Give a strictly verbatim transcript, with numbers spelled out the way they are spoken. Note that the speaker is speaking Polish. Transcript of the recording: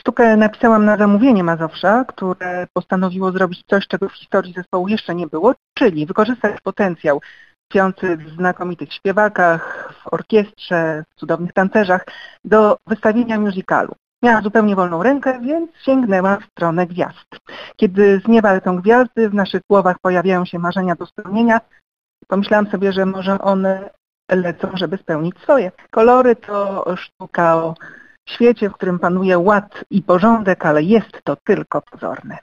Sztukę napisałam na zamówienie Mazowsza, które postanowiło zrobić coś, czego w historii zespołu jeszcze nie było, czyli wykorzystać potencjał tkwiący w znakomitych śpiewakach, w orkiestrze, w cudownych tancerzach do wystawienia musicalu. Miałam zupełnie wolną rękę, więc sięgnęłam w stronę gwiazd. Kiedy z nieba lecą gwiazdy, w naszych głowach pojawiają się marzenia do spełnienia, pomyślałam sobie, że może one lecą, żeby spełnić swoje. Kolory to sztuka o świecie, w którym panuje ład i porządek, ale jest to tylko pozorne.